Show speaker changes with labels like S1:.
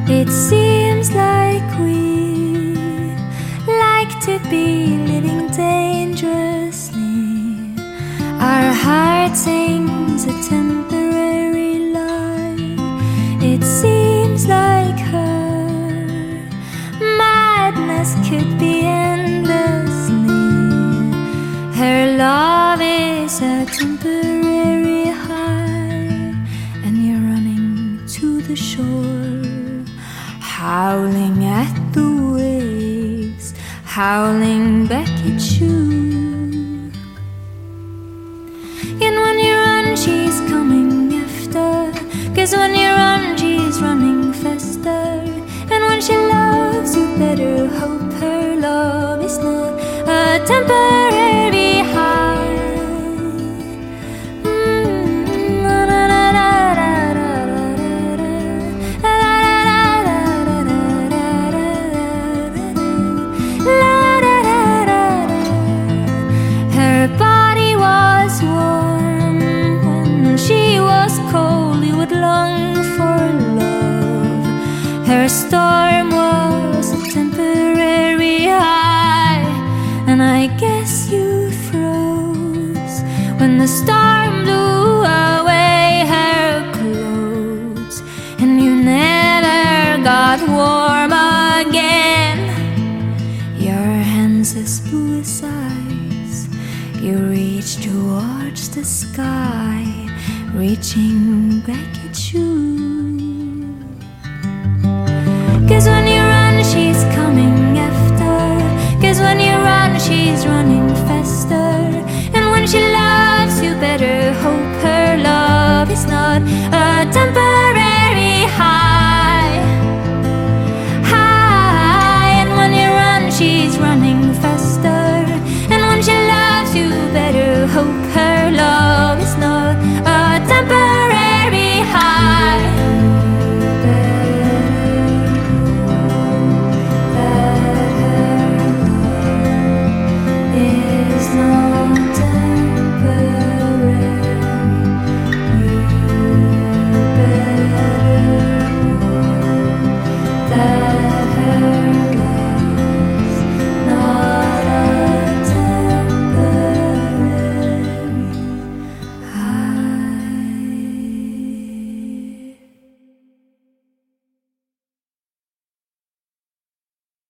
S1: It seems like we like to be living dangerously. Our heart sings a temporary lie. It seems like her madness could be endlessly. Her love is a temporary high, and you're running to the shore, howling at the waves, howling back at you. And when you run, she's coming after, 'cause when you run, she's running faster. And when she loves, you better hope her love is not a temporary high. Her body was warm when she was cold. You would long for love. Her storm was a temporary high, and I guess you froze when the storm blew away her clothes, and you never got warm again. Your hands as blue as eyes, you reach towards the sky, reaching back